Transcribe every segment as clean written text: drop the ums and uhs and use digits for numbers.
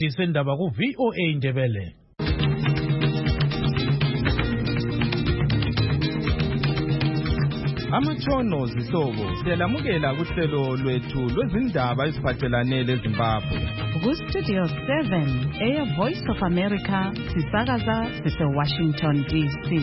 Disendaba ku VOA Indebele. Amatshono zihlobo siyalamukela kuhlelo lwethu lwezindaba eziphathelane leZimbabwe. Ku Studio 7 Air Voice of America sisakaza sise Washington DC.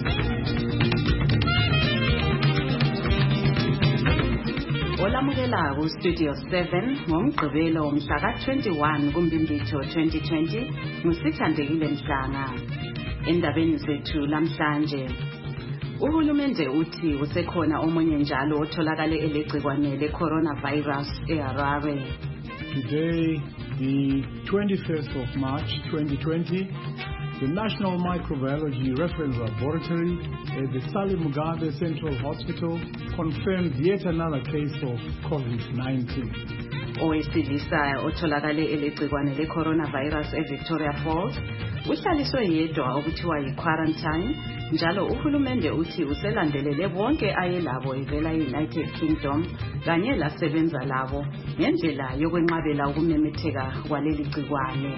Olamukela ku Studio 7 ngomgqibelo mhla ka-21 kuMbimbithi 2020 nguSithandekile Mhlanga. Endabeni zethu lamhlanje, uhulumende uthi usekhona omunye njalo otholakale elegcikwane le-coronavirus eHarare. Today, the 21st of March 2020, the National Microbiology Reference Laboratory at the Sally Mugabe Central Hospital confirmed yet another case of COVID-19. Owesilisa otholakale elegcikwane le-coronavirus eVictoria Falls uhlaliswe yedwa okuthiwa yi-quarantine, njalo uhulumende uthi uselandelele bonke ayelabo evela e-United Kingdom kanye lasebenza labo ngendlela yokwenqabela ukumemetheka kwaleli gcikwane.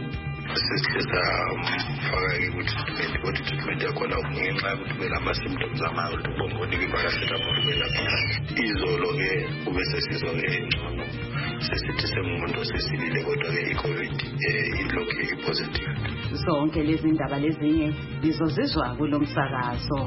Sesifaka ukuthi treatment yakhona ngenxa yokuthi bela ama-symptoms amayo ubongonike i-paracetamol belapha. Izolo-ke kube sesizwa ngengcono sesithi semuntu osesilile kodwa-ke i-COVID ilokhu i-positive. Zonke lezi ndaba lezinye lizozizwa kulo msakazo.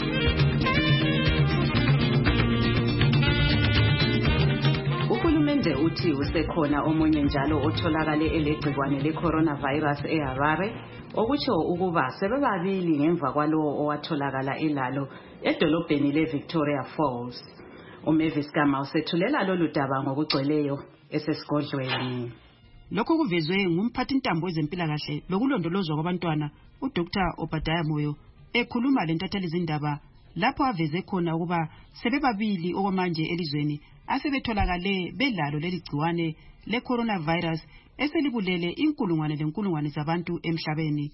Uhulumende uthi usekhona omunye njalo otholakale elegcikwane le-coronavirus eHarare, okutsho ukuba sebebabili ngemva kwalowo owatholakala elalo edolobheni le-Victoria Falls. uMavis Gama usethulela lolu daba ngokugcweleyo esesigodlweni. Lokho kuvezwe ngumphathintambo wezempilakahle lokulondolozwa kwabantwana uDr. Obadiah Moyo ekhuluma lentatheli zindaba lapho aveze khona ukuba sebebabili okwamanje elizweni asebetholakale belalo leli gciwane le-coronavirus eselibulele inkulungwane zabantu emhlabeni.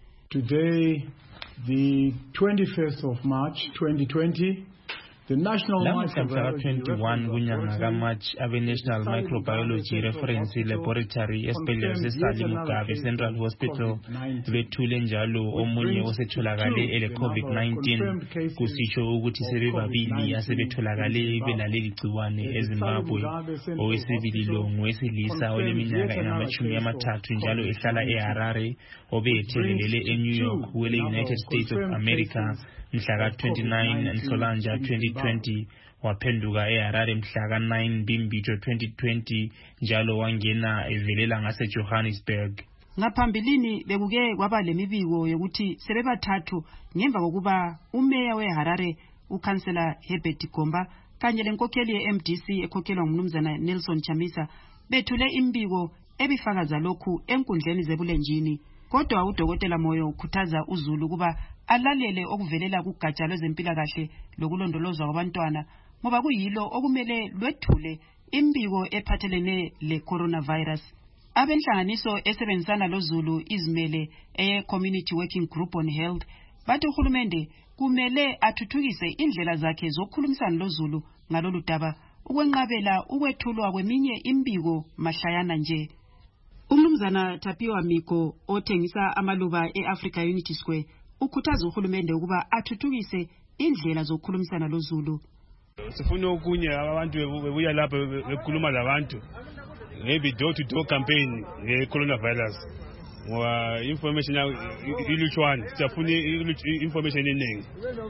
Today, the 21st of March 2020, the National Microbiology 21 kunyanga kaMarch abe-National Microbiology Reference Laboratory esibhedlela seSally Mugabe Central Hospital bethule njalo omunye osetholakale ele-COVID-19, kusitsho ukuthi sebebabili asebetholakale belaleli gciwane eZimbabwe. Owesibili lo ngowesilisa oleminyaka engama-30 njalo ehlala eHarare obethelelele eNew York kwele-United States of America mhla ka-29 Nhlolanja 2020 waphenduka eHarare mhla ka-9 Mbimbithi 2020 njalo wangena evelela ngase-Johannesburg. Ngaphambilini bekuke kwaba lemibiko yokuthi sebebathathu ngemva kokuba umeya weHarare ukansela Herbert Gomba kanye lenkokheli ye-MDC ekhokhelwa ngumnumzana Nelson Chamisa bethule imbiko ebifakaza lokhu enkundleni zebulenjini. Kodwa uDokotela Moyo ukhuthaza uZulu ukuba alalele okuvelela kugatsha lwezempilakahle lokulondolozwa kwabantwana ngoba kuyilo okumele lwethule imbiko ephathelene le-coronavirus. Abenhlanganiso esebenzisana loZulu izimele eye-Community Working Group on Health bathi uhulumende kumele athuthukise indlela zakhe zokukhulumisana loZulu ngalolu daba ukwenqabela ukwethulwa kweminye imbiko mahlayana nje. Umnumzana Tapiwa Miko othengisa amaluba e-Africa Unity Square ukhuthaza uhulumende ukuba athuthukise indlela zokukhulumisana loZulu. Sifuna okunye abantu bebuya lapha bekhuluma labantu maybe door to door campaign nge-coronavirus ngoba information ilutshwane siyafuna information eningi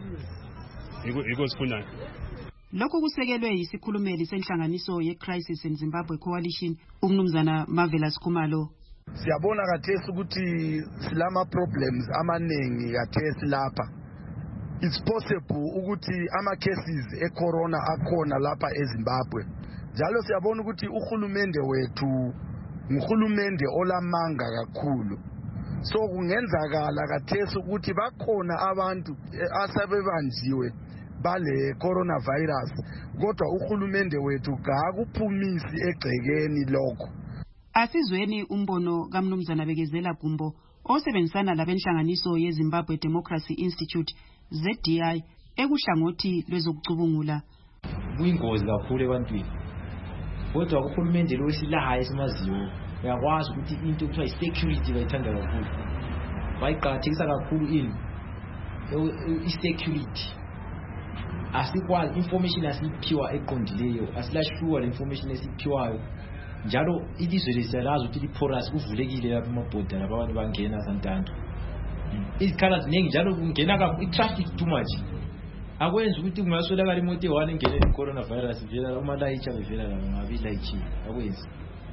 ikosifuna. Lokho kusekelwe yisikhulumeli senhlanganiso ye-Crisis in Zimbabwe Coalition umnumzana Marvelous Khumalo. Siyabona kathesi ukuthi silama problems amaningi kathesi lapha. It's possible ukuthi ama cases e-corona akhona lapha eZimbabwe. Njalo siyabona ukuthi uhulumende wethu nguhulumende olamanga kakhulu. So kungenzakala kathesi ukuthi bakhona abantu asebebanjiwe bale coronavirus kodwa uhulumende wethu kakuphumisi egcekeni lokho. Asizweni umbono kaMnumzana Bekezela Gumbo osebenzisana labenhlanganiso yeZimbabwe Democracy Institute ZDI ekuhlangothi lwezokucubungula. Kuyingozi kakhulu ebantwini. Kodwa uhulumende lo silaha esimaziyo uyakwazi ukuthi into kuthiwa i-security bayithanda kakhulu, bayiqakathekisa kakhulu ini i-security. Asikwazi information asiphiwa eqondileyo, asilashluwa le information esiphiwayo. Njalo ilizwe lesiyalazi ukuthi liporous kuvulekile lapha emabhoda lapha abantu bangena santanto. Izikhala ziningi njalo kungena kakhulu, i-traffic too much. Akwenza ukuthi kungaswelakala imoto eyi-1 ingene i-coronavirus vela uma layitsha bevela labo ngabe layitshile. Akwenzi.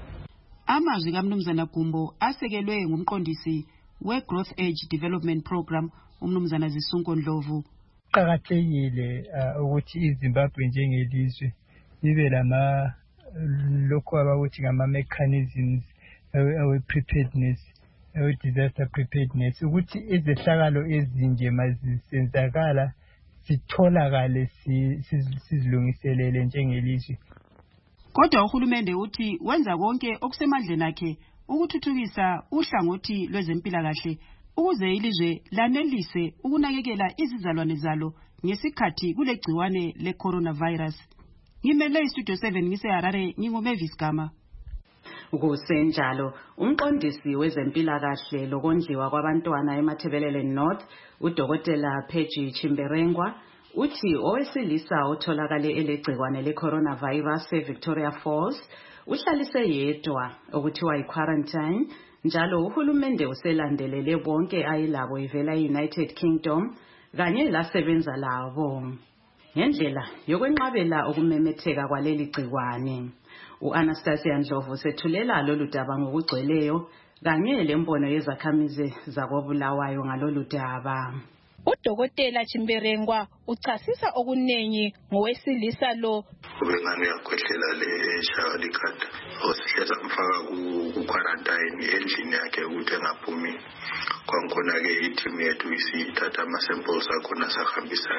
Amazwi kaMnumzana Gumbo asekelwe ngumqondisi we-Growth Age Development Program uMnumzana Zisunko Ndlovu. Kuqakathekile ukuthi iZimbabwe njengelizwe libe lama lokho abakuthi ngama-mechanisms preparedness, disaster preparedness, ukuthi izehlakalo ezinje mazisenzakala sitholakale sizilungiselele njengelizwe. Kodwa uhulumende uthi wenza konke okusemandleni akhe ukuthuthukisa uhlangothi lwezempilakahle ukuze ilizwe lanelise ukunakekela izizalwane zalo ngesikhathi kulegciwane le-coronavirus. Ngimele iStudio 7 ngiseHarare, nginguMavis Gama. Kusenjalo, umqondisi wezempilakahle lokondliwa kwabantwana eMathebelele North, uDokotela Peggy Chimberengwa, uthi owesilisa otholakale elegciwane le-coronavirus eVictoria Falls uhlalise yedwa okuthiwa yi-quarantine, njalo uhulumende uselandelele bonke ayilabo ivela e-United Kingdom kanye lasebenza labo ngendlela yokwenqabela ukumemetheka kwaleli gciwane. U-Anastasia Ndlovu sethulela lolu daba ngokugcweleyo kanye lembono yezakhamizi zakoBulawayo ngalolu daba. Udokotela Chimberengwa uchasisa okunengi ngowesilisa lo. Ubengane yakhwehlela leshaya likhanda, osihleza mfaka ku-quarantine endlini yakhe ukuthi engaphumi. Kwakhona-ke i-team yethu isithatha ama-samples akhona sahambisa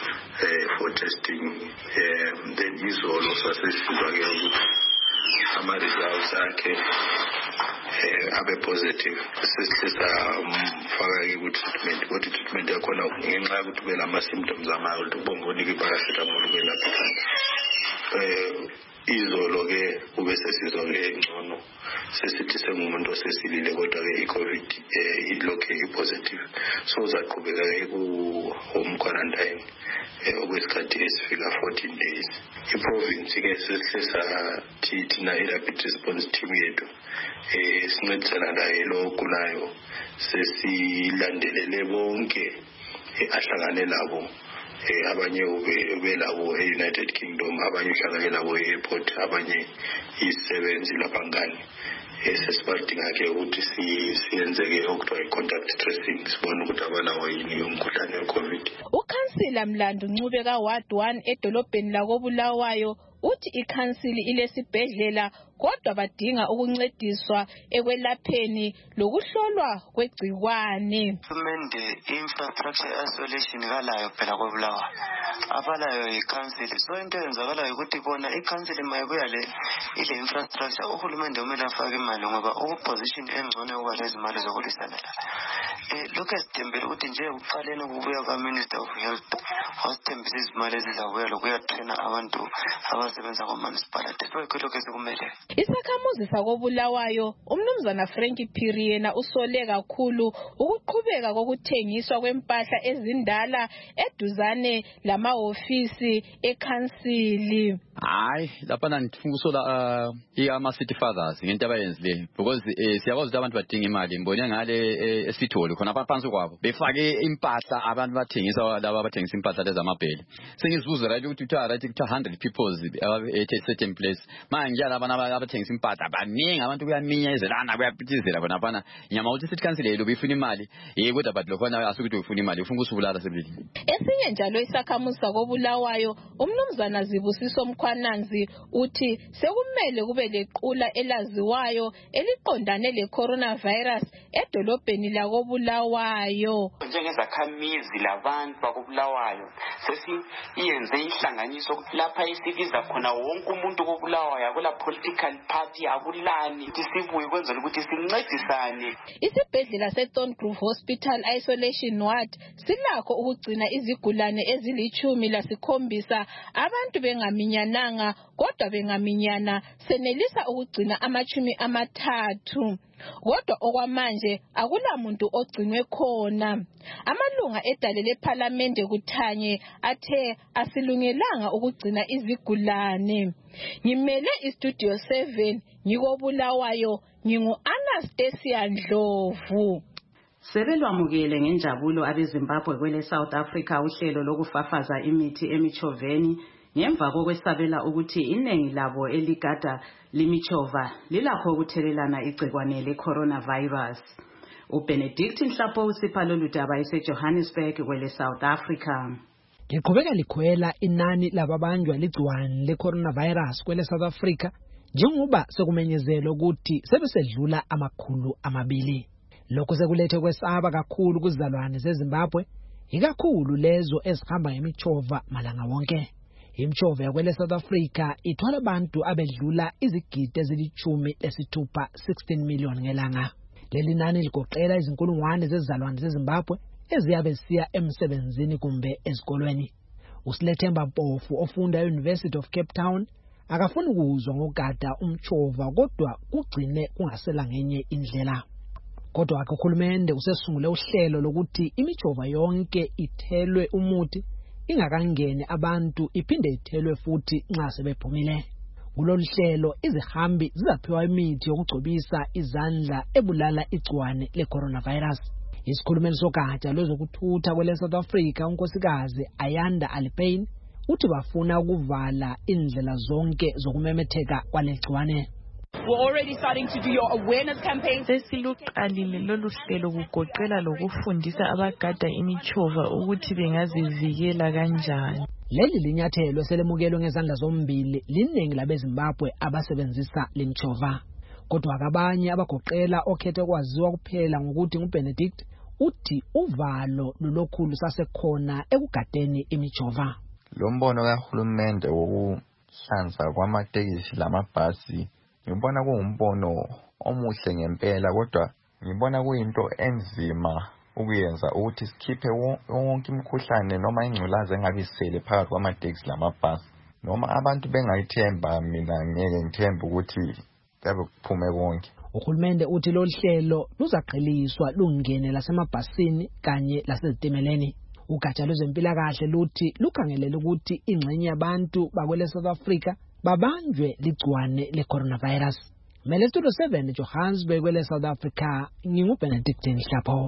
for testing. Then izolo sasesizwa-ke ukuthi ama-results akhe abe positive. Sesihlisa mfaka-ke ku-treatment, kodwa i-treatment yakhona ngenxa yokuthi ube lama-symptoms amayo ukuthi ubongonika i-paracetamol ubelapha ikhanda. Izolo-ke ube sesizwa-ke engcono, sesithi sengumuntu osesilile kodwa-ke i-COVID ilokhe i-positive. So uzaqhubeka-ke ku-home quarantine okwesikhathi esifika 14 days. I-province-ke sesihlisa thina i-rapid response team yethu sincedisana naye lo ogulayo, sesilandelele bonke ahlangane labo. Abanye ubelabo e-United Kingdom, abanye uhlangane labo e-airport, abanye isebenzi labangani. Sesibadinga-ke ukuthi siyenzeke okuthiwa i-contact tracing, sibone ukuthi abanawo yini umkhuhlane we-COVID. Ukhansila Mlandu Ncubeka Ward 1 edolobheni lakoBulawayo uthi ikhansili ilesibhedlela kodwa badinga ukuncediswa ekwelapheni lokuhlolwa kwegciwane. Uhulumende infrastructure isolation kalayo phela koBulawayo, abalayo ikhansili. So into yenzakalayo ukuthi bona ikhansili mayibuya ile infrastructure, uhulumende umele afake imali ngoba ukuposition engcono yokuba lezi mali zokulisana. Lokhu esithembele ukuthi nje ukuqaleni ukubuya kwa-Minister of Health wasithembisa izimali ezizabuya lokuyatraina abantu abasebenza kwa-municipality. Lokhu sekumele. Isakhamuzi sakoBulawayo uMnumzana Frankie Phiri yena usole kakhulu ukuqhubeka kokuthengiswa kwempahla ezindala eduzane lamahofisi ekhansili. Hayi, lapha ngifuna usola ama-city fathers ngento abayenzile because siyakwazi ukuthi abantu badinga imali. Ngibone ngale esithole khona phansi kwabo befake impahla abantu bathengisa, laba abathengisa impahla lezamabhele. Sengizibuza right ukuthi kuthiwa 100 people at a certain place. Manje njalo abantu abathengisa impahla baningi, abantu kuyaminyezelana kuyapitizela bona phana. Nyama ukuthi city council yelo befuna imali kodwa but lokhona asukuthi ufuna imali ufuna ukusubulala sebelini. Esinye njalo isakhamuzi sakoBulawayo uMnumzana Zibusiso Mkhwananzi uthi sekumele kube lequla elaziwayo eliqondane le-coronavirus edolobheni lakoBulawayo. Njengezakhamizi labantu bakoBulawayo sesiyenze ihlanganiso lapha isibiza khona wonke umuntu koBulawayo, akula political party, akulani, sibuye kwenzela ukuthi sincedisane. Isibhedlela seThorngrove Hospital Isolation Ward silakho ukugcina izigulane ezili-17 abantu bengaminyananga, kodwa bengaminyana senelisa ukugcina 30. Kodwa okwamanje akula muntu ogcinwe khona. Amalunga edale leParliament kuthanye athe asilungelanga ukugcina izigulane. Ngimele iStudio 7 ngikoBulawayo, ngingu-Anastasia Ndlovu. Sebelwamukele ngenjabulo abeZimbabwe kwele South Africa uhlelo lokufafaza imithi emichoveni ngemva kokwesabela ukuthi iningi labo eligada limicova lilakho ukuthelelana igcikwane le-coronavirus. uBenedict Nhlapo usipha lolu daba eseJohannesburg kwele South Africa. Liqhubeka likhwela inani lababanjwa ligciwane le-coronavirus kwele South Africa njengoba sekumenyezelwe ukuthi sebesedlula 200. Lokho sekulethe kwesaba kakhulu kuzizalwane zeZimbabwe, ikakhulu lezo ezihamba ngemichova malanga wonke. Imchova yakwele South Africa ithwala abantu abedlula izigidi ezili-16 million ngelanga. Leli nani ligoqela izinkulungwane zezizalwane zeZimbabwe eziyabe siya emsebenzini kumbe ezikolweni. uSilethemba Mpofu ofunda e-University of Cape Town akafuni ukuzwa ngogada umchova kodwa kugcine kungasela ngenye indlela. Kodwa uhulumende usesungule uhlelo lokuthi imichova yonke ithelwe umuthi ingakangeni abantu iphinde ithelwe futhi nxa sebephumile. Kulolu hlelo izihambi zizaphiwa imithi yokugcobisa izandla ebulala igciwane le-coronavirus. Isikhulumeli sogatsha lwezokuthutha kwele South Africa unkosikazi Ayanda Alipane uthi bafuna ukuvala indlela zonke zokumemetheka kwalegciwane. We're already starting to do your awareness campaigns. Sesiluqalile lolu hlelo kugoqela lokufundisa abagada imichova ukuthi bengazivikela kanjani. Leli linyathelo selemukelwe ngezandla zombili liningi labeZimbabwe abasebenzisa limchova. Kodwa abanye abagoqela okhethe kwaziwa kuphela ngokuthi nguBenedict uthi uvalo lulokhulu sasekhona ekugadeni imichova. Lo mbono kahulumende wokuhlanza kwamatekisi lamabhasi ngibona kuwumbono omuhle ngempela, kodwa ngibona kuyinto enzima ukuyenza ukuthi sikhiphe wonke imikhuhlane noma ingculaza engabisele phakathi kwamatekisi lamabhasi. Noma abantu bengayithemba, mina ngeke ngithembe ukuthi kabe kuphume konke. Uhulumende uthi lo hlelo luzaqeliswa lungene lasemabhasini kanye lasezitimeleni. Ugatsha lwezempilakahle luthi lukhangelele ukuthi ingxenye yabantu bakwele South Africa babanjwe ligciwane le-coronavirus. Mele Studio 7 Johannesburg kwele South Africa, nginguBenedict Nhlapo.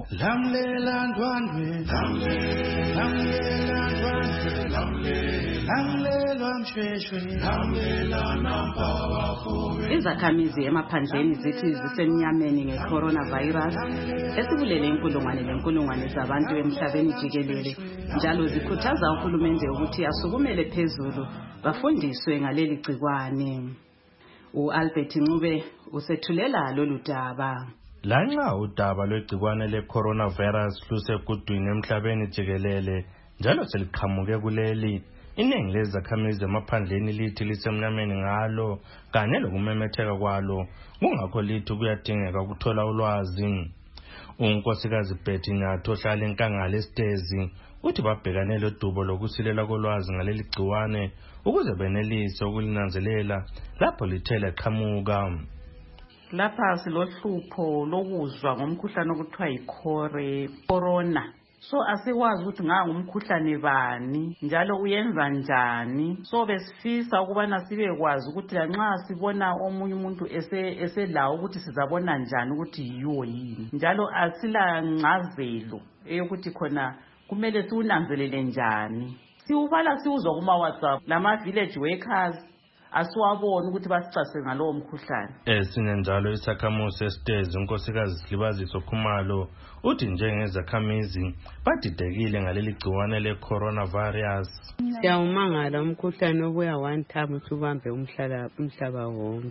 Izakhamizi emaphandleni zithi zisemnyameni nge-coronavirus esibulele inkulungwane zabantu emhlabeni jikelele, njalo zikhuthaza uhulumende ukuthi asukumele phezulu bafundiswe ngaleli gcikwane. uAlbert Ncube usethulela lolu daba. Lanxa udaba lwegcikwane le-coronavirus lusekudwini emhlabeni jikelele njalo seliqhamuke kuleli, iningi lezakhamizi emaphandleni lithi lisemnyameni ngalo kanye lokumemetheka kwalo, kungakho lithi kuyadingeka ukuthola ulwazi. Unkosikazi Betty Nyathi ohlala eNkangala eStezi uthi babhekane lodubo lokusilela kolwazi ngaleli gciwane ukuze benelise ukulinanzelela lapho lithele qhamuka. Lapha silohlupho lokuzwa ngomkhuhlane okuthiwa yi-corona. So asikwazi ukuthi ngangumkhuhlane bani njalo uyenza njani. So besifisa ukubana sibekwazi ukuthi lanxa sibona omunye umuntu eselawo ukuthi sizabona njani ukuthi yiwo yini. Njalo asila ngcazelo eyokuthi khona kumele siwunanzelele njani. Siwubala siwuzwa kuma WhatsApp lama village workers asiwabona ukuthi basicase ngalowo mkhuhlane. Esinye njalo isakhamuzi eStezi unkosikazi Silibaziso Khumalo uthi njengezakhamizi badidekile ngaleli gciwane le-coronavirus. Siyawumangala umkhuhlane obuya one time usubambe umhlaba wonke.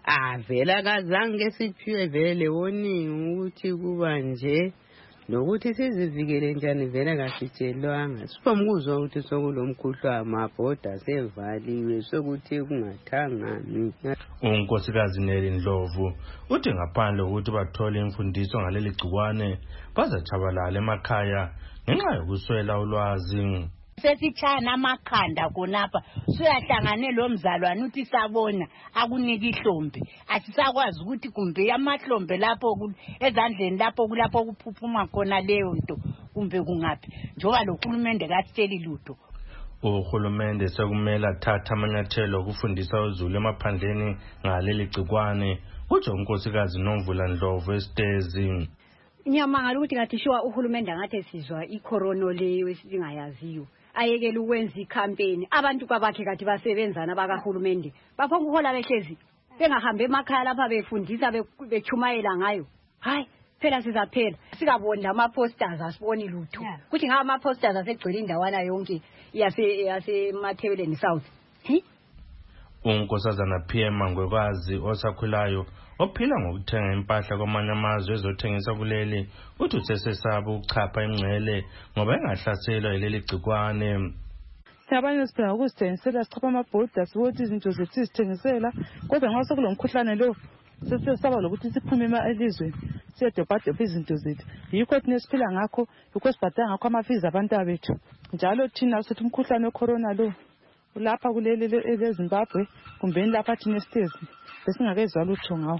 Vela kazange siphiwe vele warning ukuthi kuba nje nokuthi sizivikele njani vele kasitshelwanga. Siphamukuzwa ukuthi sokulomkhuhlane amabhoda sevaliwe sokuthi kungathangani. Unkosikazi Neli Ndlovu uthi ngaphandle ukuthi bathole imfundiso ngaleli gciwane bazachabalala emakhaya ngenxa yokuswela ulwazi. Sesitshana amakhanda konapha siyahlangane lo mzalwane uthi sabona akunika ihlombe asisakwazi ukuthi kumbe amahlombe lapho ezandleni lapho kulapho kuphuphuma khona leyo nto kumbe kungaphi njoba lo hulumende kasitsheli lutho. Uhulumende sekumele athatha amanyathelo okufundisa uzulu emaphandleni ngaleli gciwane kutsho unkosikazi Nomvula Ndlovu esitezi. Ngiyamangala ukuthi ngathi shiwa uhulumende angathi sizwa icorona leyo esingayaziyo ayekela ukwenza icampaign abantu kwabakhe kathi basebenzana bakahulumende bapho ukuhola behlezi bengahambe emakhaya lapha befundisa bechumayela ngayo. Hayi phela sizaphela sikabona ama posters asiboni lutho kuthi ngawa ama posters asegcwele indawana yonke yase Mathebeleni South. Unkosazana PM Mangwekazi osakhulayo ophila ngokuthenga impahla kwamanye amazwe ezothengisa kuleli uthi usesesaba ukuchapha imngcele ngoba engahlaselwa yileli gciwane. Abanye siphela ukusithengisela sichapha amabhoda siwothi izinto zethu sizithengisela kodwa nxa sekulomkhuhlane lo sesesaba lokuthi siphume elizweni siyadobhadobha izinto zethu. Yikho thina siphila ngakho yikho sibhadala ngakho amafizi abantu abethu. Njalo thina sithi umkhuhlane wecorona lo lapha kuleli leZimbabwe kumbe lapha thina esitezi besingakezwa lutho ngawo.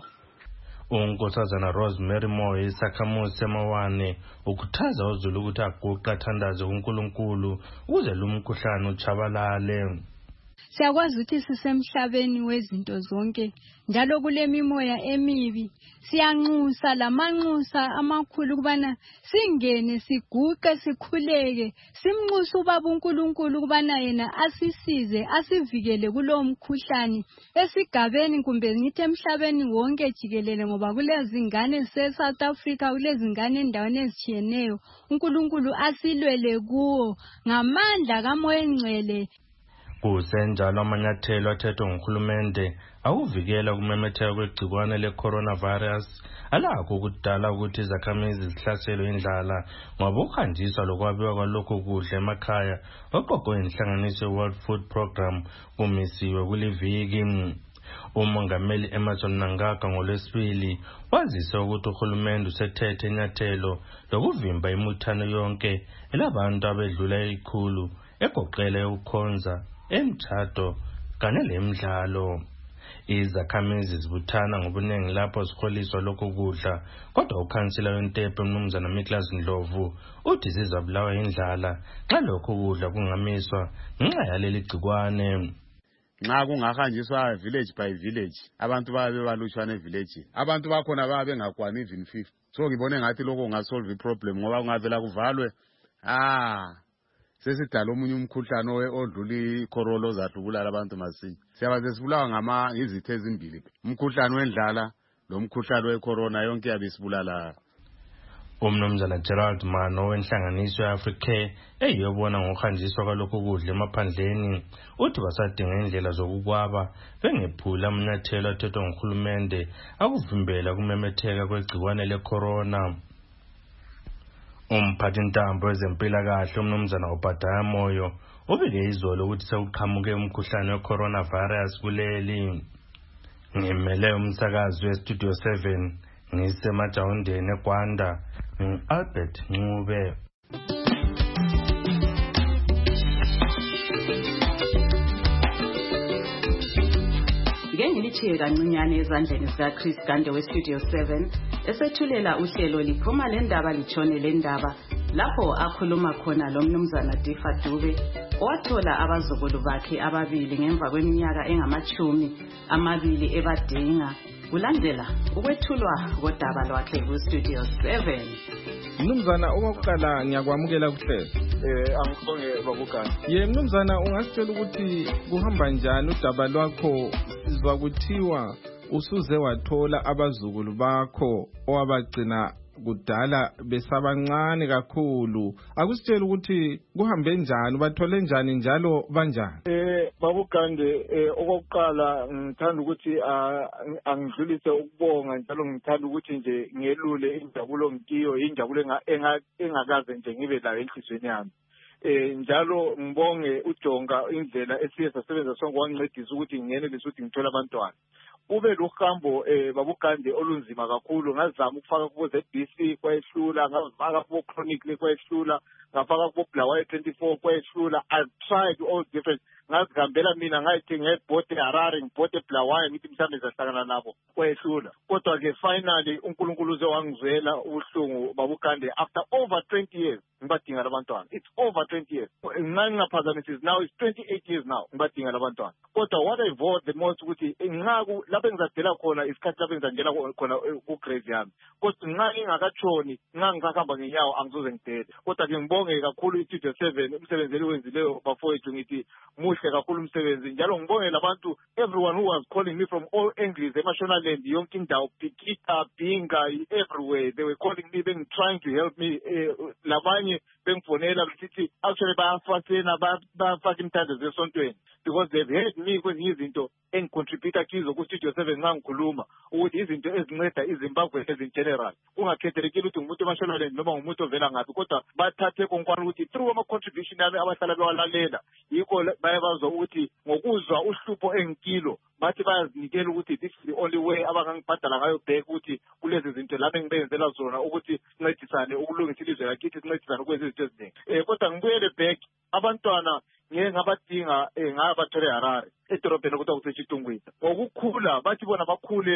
Unkosazana Rosemary Moyo isakhamuzi semawane ukhuthaza uzulu ukuthi aguqe athandaze uNkulunkulu ukuze lo mkhuhlane uchabalale. Siyakwazi ukuthi sisemhlabeni wezinto zonke njalo kule mimoya emibi siyanxusa lamanxusa amakhulu kubana singene siguqe sikhuleke simnxusa ubaba uNkulunkulu kubana yena asisize asivikele kulo mkhuhlane esigabeni kumbe ngithi emhlabeni wonke jikelele ngoba kulezingane se-South Africa kulezingane endaweni ezitshiyeneyo uNkulunkulu asilwele kuwo ngamandla kaMoya Engcwele. Kusenjalo amanyathelo athethwe nguhulumende akuvikela ukumemetheka kwegciwane le-coronavirus alakho ukudala ukuthi izakhamizi zihlaselwe indlala ngoba ukuhanjiswa lokwabiwa kwalokho kudla emakhaya oqoqwe inhlanganiso World Food Program kumisiwe kuliviki. Umongameli Emmerson Mnangagwa ngoLwesibili wazise ukuthi uhulumende usethethe inyathelo lokuvimba imibuthano yonke elabantu abedlula 100 egoqela ukukhonza emtshado kanye lemidlalo. Izakhamizi zibuthana ngobuningi lapho sikholiswa lokho kudla kodwa ukhansila weNtepe uMnumzana Miklas Ndlovu uthi zizabulawa indlala xa lokho kudla kungamiswa ngenxa yaleli gciwane. Nxa kungahanjiswa village by village abantu babe balutshwana evillage abantu bakhona babe bengakwani even 50 so ngibone ngathi lokho kungasolve iproblem ngoba kungavela kuvalwe sesidala omunye umkhuhlane odlula icorona ozadlubulala abantu masinya. Siyaba sesibulawa ngizitho ezimbili umkhuhlane wendlala lo mkhuhlane wecorona yonke yabe sibulala. Umnumzana Gerald Mano wenhlanganiso yeAfricare eyobona ngokuhanjiswa kwalokho kudla emaphandleni uthi basadinga indlela zokukwaba bengephula amanyathelo athethwe nguhulumende akuvimbela kumemetheka kwegciwane lecorona. Umphathintambo wezempilakahle uMnumzana Obadiah Moyo ubike izolo ukuthi sekuqhamuke umkhuhlane we-coronavirus kuleli. Ngimele umsakazi weStudio 7 ngisemajawundeni eGwanda Albert Ncube. Ngengilithiye kancinyane ezandleni zikaChris Gande weStudio 7 esethulela uhlelo liphuma lendaba litshone lendaba lapho akhuluma khona lo Mnumzana Difa Dube owathola abazukulu bakhe ababili ngemva kweminyaka engama-20 ebadinga kulandela ukwethulwa kodaba lwakhe kuStudio 7. Mnumzana owakuqala ngiyakwamukela kuhlelo. Angibonge babukani. Mnumzana ungasitshela ukuthi kuhamba njani udaba lwakho sizwa kuthiwa usuze wathola abazukulu bakho owabagcina kudala besabancane kakhulu. Akusitshela ukuthi kuhambe njani, bathole njani njalo banjani? Babugande okokuqala ngithanda ukuthi angidlulise ukubonga njalo ngithanda ukuthi nje ngelule injabulo ngiyo injabulo engakaze nje ngibe layo enhlizweni yami. Njalo ngibonge uJonga indlela esiye sasebenza sonke wangincedisa ukuthi ngingenelise ukuthi ngithola abantwana. Ube luhambo babugande olunzima kakhulu, ngazama ukufaka kubo ZBC kwayehlula, ngafaka kubo Chronic kwayehlula, ngafaka kubo Blawayo 24 kwayehlula. I tried all different, ngazihambela mina ngayithi ngebhote Harare ngibhote Blawayo ngithi mhlambe zahlangana nabo kwayehlula. Kodwa ke finally uNkulunkulu uze wangizwela ubuhlungu babugande after over 20 years ngibadinga labantwana. It's over 20 years. Ngingaphazamisa now it's 28 years now ngibadinga labantwana. Kodwa what I vote the most ukuthi ngingaku lapho engizadela khona isikhathi lapho engizangena khona ku grave yami. Kodwa nxa ngingakatshoni ngangihamba ngenyawo angizoze ngidele. Kodwa ke ngibonge kakhulu iStudio 7 umsebenzi eliwenzileyo bafowethu ngithi muhle kakhulu umsebenzi. Njalo ngibonge labantu everyone who was calling me from all angles eMashonaland yonke indawo Pikita Binga everywhere they were calling me being trying to help me labanye bengifonela besithi actually bayafasena bayafaka imthandazo zesontweni because they've heard me kwezinye izinto engicontribute kizo ku Studio 7 ngangikhuluma ukuthi izinto ezinceda iZimbabwe in general kungakhethelekile ukuthi umuntu eMashonaland noma umuntu ovela ngapi kodwa bathathe konkwana ukuthi through ama contribution yami abahlala bewalalela yikho bayabazwa ukuthi ngokuzwa uhlupho engikilo bathi bayazinikela ukuthi this is the only way abangangibhadala ngayo back ukuthi kulezi zinto lapho engibenzela zona ukuthi sincedisane ukulungisa ilizwe lakithi sincedisane ukwenza izinto eziningi kodwa ngibuyele back abantwana ngeke ngabadinga ngabathole Harare edorobheni kodwa kusechitungwini ngokukhula bathi bona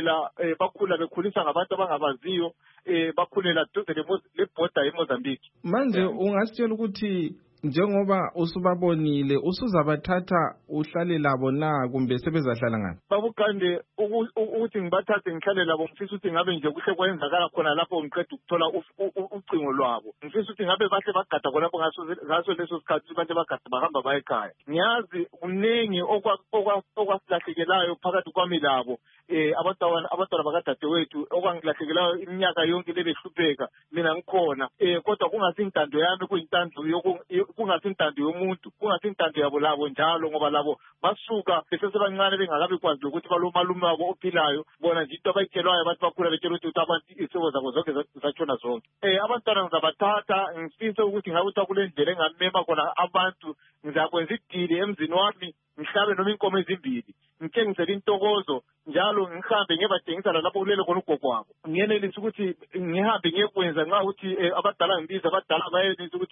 bakhula bekhulisa ngabantu abangabaziyo bakhulela duze le border eMozambique. Manje ungasitshela ukuthi njengoba usubabonile usuzabathatha uhlale labo na kumbe sebezahlala ngani? Babugande ukuthi ngibathathe ngihlale labo ngifisa ukuthi ngabe nje kuhle kwenzakala khona lapho ngiqeda ukuthola ucingo lwabo. Ngifisa ukuthi ngabe bahle bagada khona lapho ngaso leso sikhathi bahle bagada bahamba baye ekhaya. Ngiyazi kuningi okwasilahlekelayo phakathi kwami labo abantwana bakadadewethu okwangilahlekelayo iminyaka yonke lebehlupheka mina ngikhona kodwa kungasintando yami kuyintando kungasintando yomuntu kungasintando yabo labo njalo ngoba labo basuka besesebancane bengakabi kwazi ukuthi balomalume wabo ophilayo bona nje into abayitshelwayo bathi bakhula betshela ukuthi abantu isebo zabo zonke zatshona zonke. Abantwana ngizabathatha ngifisa ukuthi ngabe ukuthi kule ndlela engamema khona abantu ngizakwenza idili emzini wami ngihlabe noma inkomo ezimbili ngithengisele intokozo njalo ngihambe ngebadengisa lapho kulele khona ugogo wabo ngiyenelisa ukuthi ngihambe ngiyekwenza nxa ukuthi abadala ngibiza abadala bayenelisa ukuthi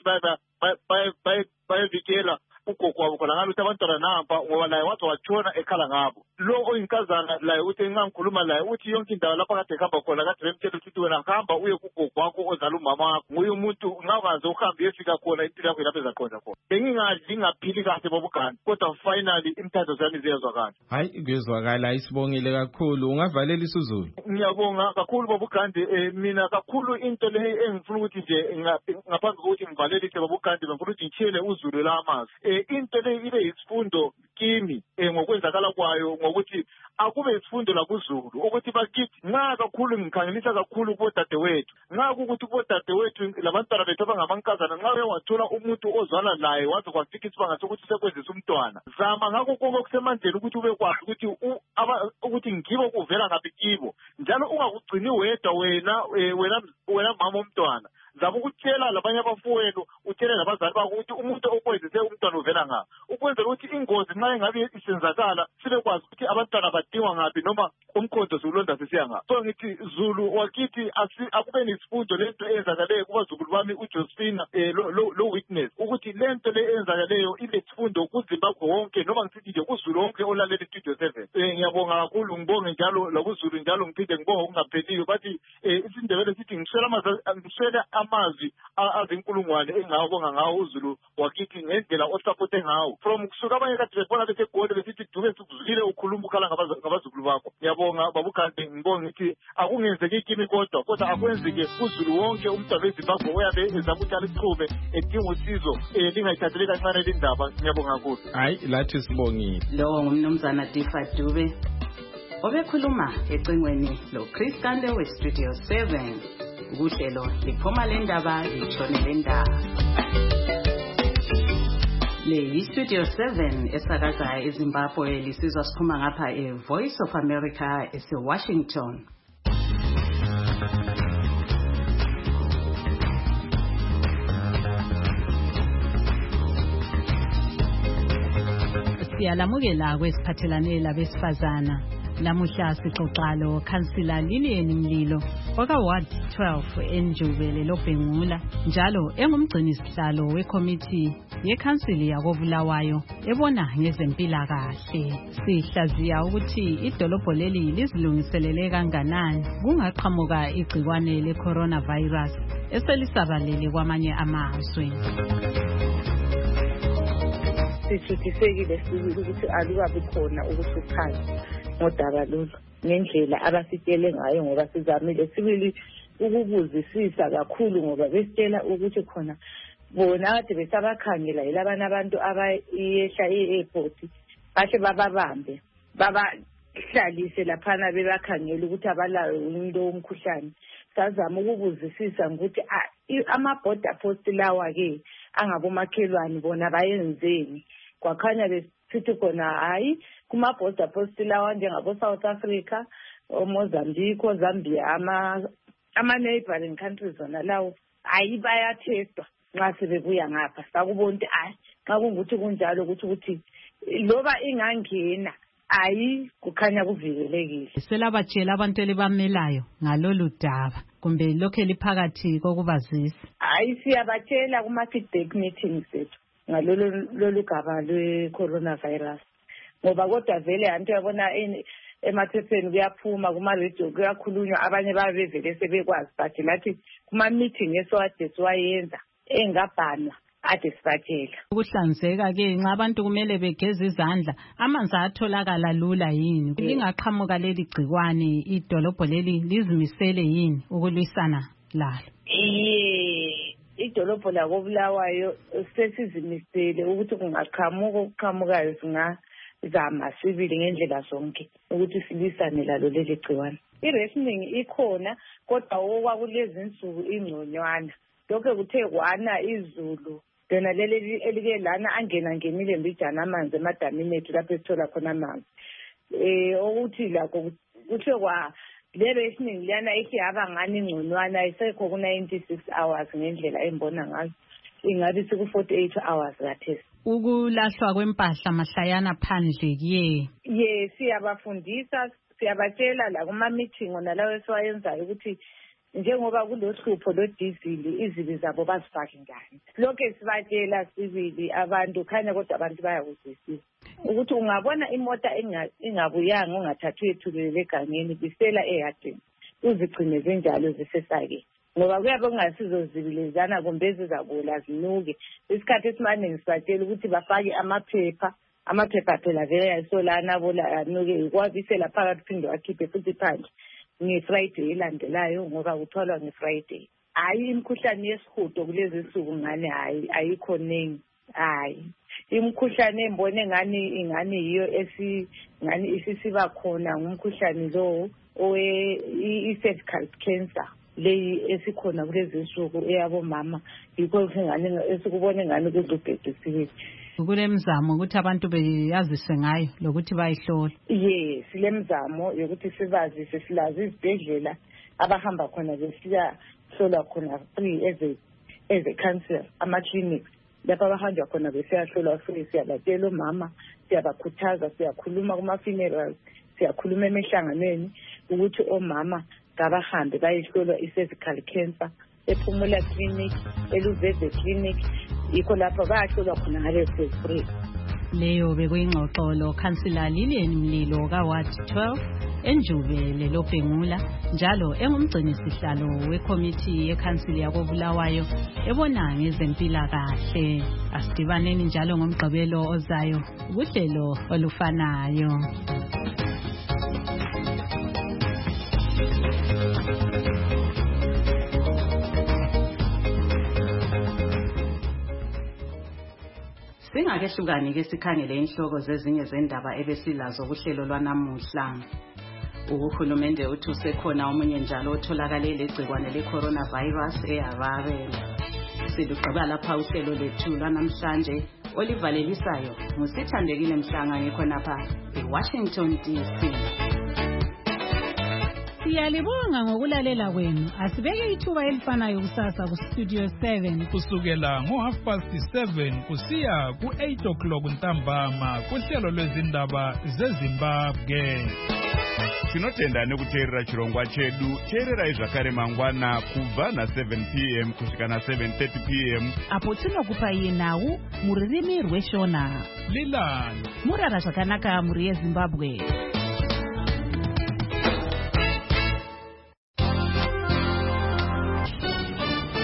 bayevikela ugogo wabo khona ngalo ukuthi abantwana namba ngoba laye wathi watshona ekhala ngabo lo oyinkazana laye ukuthi engangikhuluma laye uthi yonke indawo lapha kade ehamba khona kade bemtshela ukuthi wena hamba uye kugogo wakho ozala umama wakho nguye umuntu ungaze uhambe uyefika khona impilo yakho lapho ezaqonda khona. Bengingadli ngaphili kahle babugani kodwa finally imthatho zami ziyezwakala. Hayi kuyezwakala isibongile kakhulu ungavalela isiZulu. Ngiyabonga kakhulu babugande mina kakhulu into le engifuna ukuthi nje ngaphambi kokuthi ngivalelise babugande ngifuna ukuthi ngitshele uZulu lamazwi into le ibe isifundo kimi ngokwenzakala kwayo ngokuthi akube isifundo lakuZulu ukuthi bakithi nxa kakhulu ngikhangelisa kakhulu kubodadewethu nxa ukuthi kubodadewethu labantwana bethu abangamankazana nxa bewathola umuntu ozwana laye waze kwafika isibanga sokuthi sekwenzisa umntwana zama ngakho konke okusemandleni ukuthi ube kwazi ukuthi ngibo kuvela ngaphi kibo njalo ungakugcini wedwa wena mama omntwana zaba ukutshela labanye abafowenu utshele labazali bakho ukuthi umuntu okwenzise umntwana uvela ngaphi ukwenzela ukuthi ingozi nxa engabe isenzakala sibe kwazi ukuthi abantwana badingwa ngaphi noma umkhonto zulonda sisiya ngaphi. So ngithi Zulu wakithi akube nesifundo lento eyenzakaleyo kubazukulu bami uJosephine lo witness ukuthi lento le eyenzakaleyo ibe sifundo kuZimbabwe wonke noma ngithi nje kuZulu wonke olalela iStudio 7. Ngiyabonga kakhulu ngibonge njalo lakuZulu njalo ngiphinde ngibonge okungapheliyo bathi isindebele sithi ngiswele amazwi azinkulungwane engawabonga ngawo uZulu wakithi ngendlela osapothe ngawo from kusuka abanye kade befona bese gole besithi duke sikuzulile ukhuluma ukhala ngabazukulu bakho. Ngiyabonga babugande ngibonga ukuthi akungenzeki kimi kodwa akwenzeke kuZulu wonke umntwana weZimbabwe oyabe ezama ukuthi alichube edinga usizo lingayithatheli kancane lindaba. Ngiyabonga kakhulu. Hayi lathi sibongile. Lo ngumnumzana Tifa Dube obekhuluma ecingweni lo Chris Kande we Studio 7. uhlelo liphuma le ndaba litshone le ndaba. Le yi-Studio 7 esakaza eZimbabwe lisizwa siphuma ngapha e-Voice of America ese-Washington. Siyalamukela kwesiphathelane labesifazana. Lamuhla sixoxa lo Councillor Lillian Mlilo waka-Ward 12 eNjubele loBhengula njalo engumgcinisihlalo wekomiti yekhansili yakoBulawayo ebona ngezempilakahle. Sihlaziya ukuthi idolobho leli lizilungiselele kanganani kungaqhamuka igcikwane le-coronavirus eselisabalele kwamanye amazwe. Sithuthisekile sibili ukuthi alukabi khona ukuhluphana ngodaba lolu ngendlela abasitshele ngayo ngoba sizamile sibili ukubuzisisa kakhulu ngoba besitshela ukuthi khona bona kade besabakhangela yilabana abantu abayehla e-airport bahle bababambe babahlalise laphana bebakhangela ukuthi abalayo umuntu womkhuhlane. Sazama ukubuzisisa ukuthi ama-border post lawa-ke angabomakhelwane bona bayenzeni. Kwakhanya besithi khona hayi kuma-border post lawa njengabo-South Africa, Mozambique, Zambia, ama-neighboring countries zona lawo hayi bayathestwa nxa sebebuya ngapha. Sakubona ukuthi hayi nxa kungukuthi kunjalo ukuthi loba ingangena hayi kukhanya kuvikelekile. Selabatshela abantu elibamelayo ngalolu daba kumbe lokho liphakathi kokubazisa? Hayi siyabatshela kuma-feedback meetings ethu ngalolu gaba lwe-coronavirus ngoba kodwa vele antu yabona emaphepheni kuyaphuma kuma-radio kuyakhulunywa abanye babevele sebekwazi but lathi kuma-meeting esowade siwayenza engabhanwa ade sibatshela. Ukuhlanzeka-ke nxa abantu kumele begeze izandla amanzi atholakala lula yini? Lingaqhamuka leli gcikwane idolobho leli lizimisele yini ukulwisana lalo? Idolobho lakoBulawayo sesizimisele ukuthi kungaqhamuka okuqhamukayo singazama sibili ngendlela zonke ukuthi silwisane lalo leli gciwane. I-rationing ikhona kodwa okwakulezi insuku ingconywana. Lokho kuthe kwana izulu lona leli elike lana angenile mbijana amanzi emadamini ethu lapho esithola khona amanzi. Ukuthi lakho kuthe kwa le-rationing liyana ithi yaba ngani ingconywana ayisekho ku-96 hours ngendlela embona ngayo. Ingabe siku-48 hours kathesi. Ukulahlwa kwempahla mahlayana phandle kuye. Siyabafundisa, siyabatshela la kuma-meeting nalawo esiwayenzayo ukuthi njengoba kulohlupho lodizili izibi zabo bazifake njani. Lokho sibatshela sibili abantu khanya kodwa abantu bayakuzwisisa ukuthi ungabona imota ingabuyanga ungathathwe ethulele egangeni bisela eyadini uzigcine zinjalo zisesake ngoba kuyabe kungasizozibelezana kumbe ezizabola zinuke. Isikhathi esimaningi sibatshela ukuthi bafake amaphepha phela vele yayisolana abola anuke ikwabisela phakathi phinde wakhiphe futhi phandle nge-Friday elandelayo ngoba kuthwalwa nge-Friday. Hayi imikhuhlane yesihudo kulezi nsuku ngane hayi ayikho ningi. Hayi imikhuhlane embone ingane yiyo ngani isisiba khona ngumkhuhlane lo i-cervical cancer leyi esikhona kulezi nsuku eyabomama yikho ingane esikubone ngani kuzubhedisiwe. Kulemizamo ukuthi abantu beyaziswe ngayo lokuthi bayihlola. Silemizamo yokuthi sibazise silazi izibhedlela abahamba khona besiyahlolwa khona free as a council ama-clinics lapho abahamba khona besiyahlolwa free. Siyabatshela omama, siyabakhuthaza, siyakhuluma kuma-funerals, siyakhuluma emihlanganweni ukuthi omama kabahambe bayihlolwa i-cervical cancer ePhumula Clinic, eLuveze Clinic, yikho lapho bayahlolwa khona ngaleso free. Leyo bekuyingxoxo lo Councillor Lillian Mlilo ka-Ward 12 eNjubele loBhengula njalo engumgcinisihlalo wekomiti yekhansili yakoBulawayo ebona ngezempilakahle. Asidibaneni njalo ngomgqibelo ozayo kuhlelo olufanayo. Singake hlukani ke sikhangele inhloko zezinye zendaba ebesilazo kuhlelo lwanamuhla. Uhulumende uthi usekhona omunye njalo otholakale legcikwane le-coronavirus eHarare. Silugqiba lapha uhlelo lethu lwanamhlanje olivalelisayo nguSithandekile Mhlanga ngikhonapha eWashington DC. Siyalibonga ngokulalela kwenu. Asibeke ithuba elifanayo kusasa kuStudio 7 kusukela ngo7:30 kusiya ku8 ntambama kuhlelo lwezindaba zeZimbabwe. Tinotenda nekuteerera chirongwa chedu. Teererai zvakare mangwana kubva na7 p.m. kusvika na7:30 p.m. apo tinokupai nhau mururimi rweshona. Lilani murara zvakanaka muri yeZimbabwe.